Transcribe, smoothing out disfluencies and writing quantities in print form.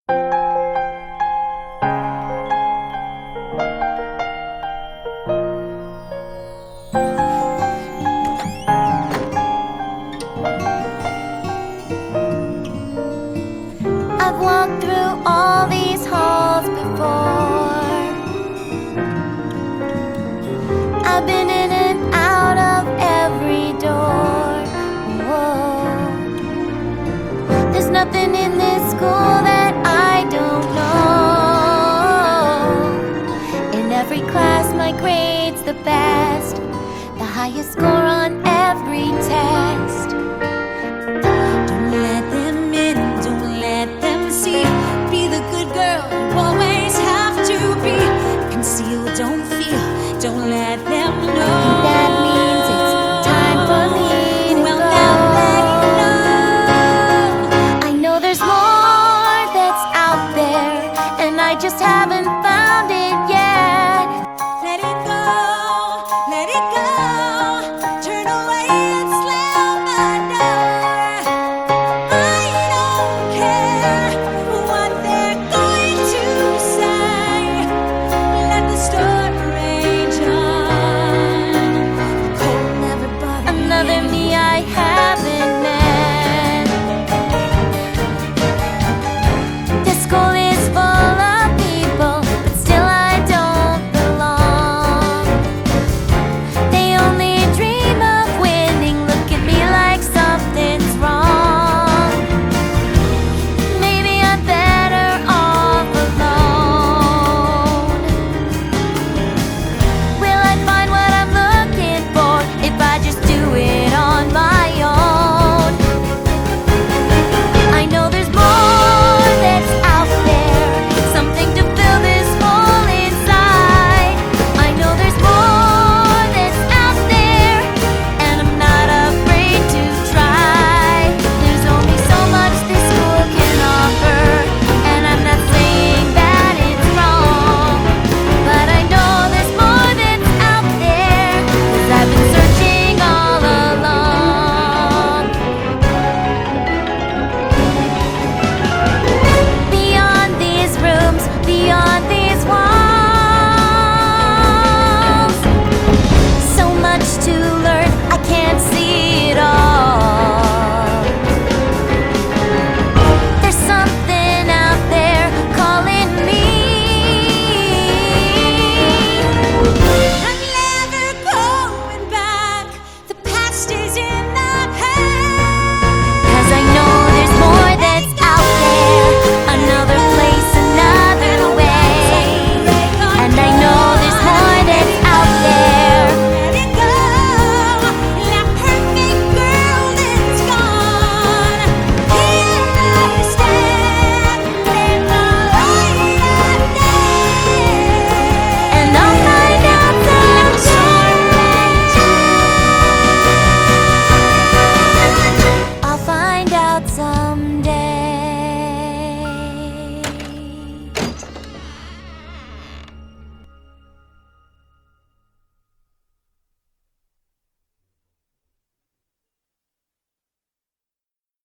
I've walked through all these halls before. I've been in and out of every door. Whoa. There's nothing in this school that I don't know. In every class my grade's the best, the highest score on every test. Don't let them in, don't let them see. Be the good girl you always have to be. Conceal, don't feel, don't let them know. That means it's time for me to Well, go. now let you know. I know there's more that's out there, and I just have